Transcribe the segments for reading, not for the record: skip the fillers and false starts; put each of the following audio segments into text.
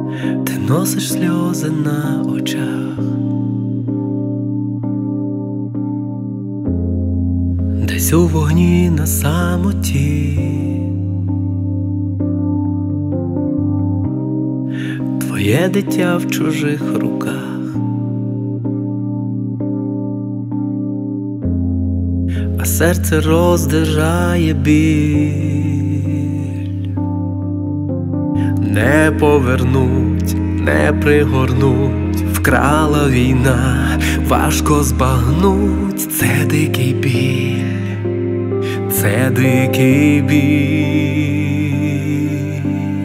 Ти носиш сльози на очах, десь у вогні на самоті. Твоє дитя в чужих руках, а серце роздирає біль. Не повернуть, не пригорнуть, вкрала війна, важко збагнуть. Це дикий біль, це дикий біль.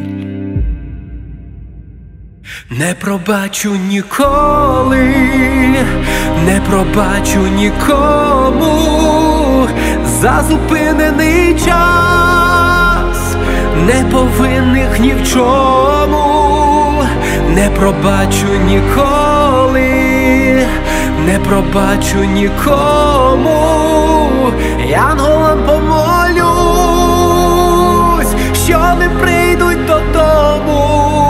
Не пробачу ніколи, не пробачу нікому за зупинений час, неповинних ні в чому. Не пробачу ніколи, не пробачу нікому. Янголам помолюсь, що не прийдуть додому.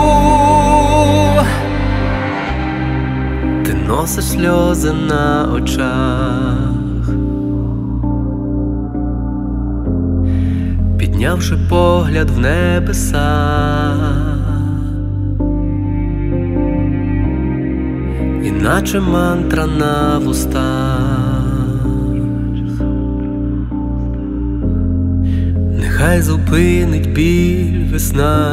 Ти носиш сльози на очах, піднявши погляд в небеса, іначе мантра на вустах. Нехай зупинить біль весна,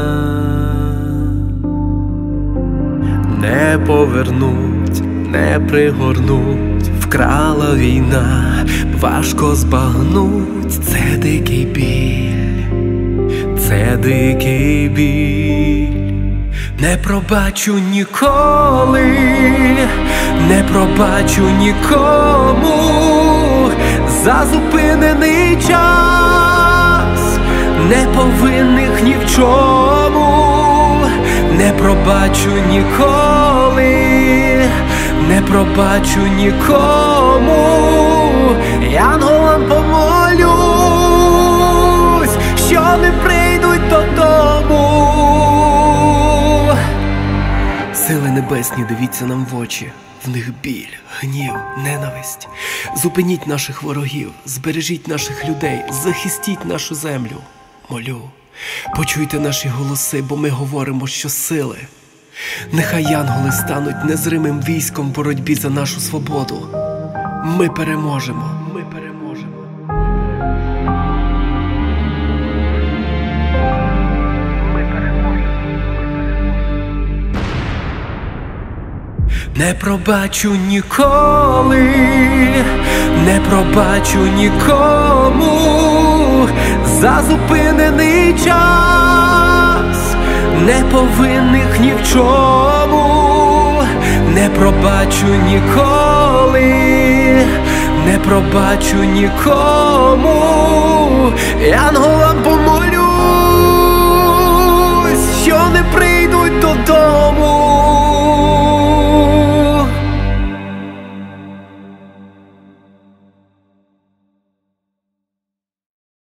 не повернуть, не пригорнуть, вкрала війна, важко збагнуть. Це дикий біль, це дикий біль. Не пробачу ніколи, не пробачу нікому за зупинений час, неповинних ні в чому. Не пробачу ніколи, не пробачу нікому. Янголам помолюсь, що не прийдуть додому. Сили небесні, дивіться нам в очі, в них біль, гнів, ненависть. Зупиніть наших ворогів, збережіть наших людей, захистіть нашу землю. Молю, почуйте наші голоси, бо ми говоримо щосили. Нехай янголи стануть незримим військом в боротьбі за нашу свободу. Ми переможемо. Ми переможемо. Не пробачу ніколи, не пробачу нікому за зупинений час, неповинних ні в чому. Не пробачу ніколи, не пробачу нікому. Янголам помолю.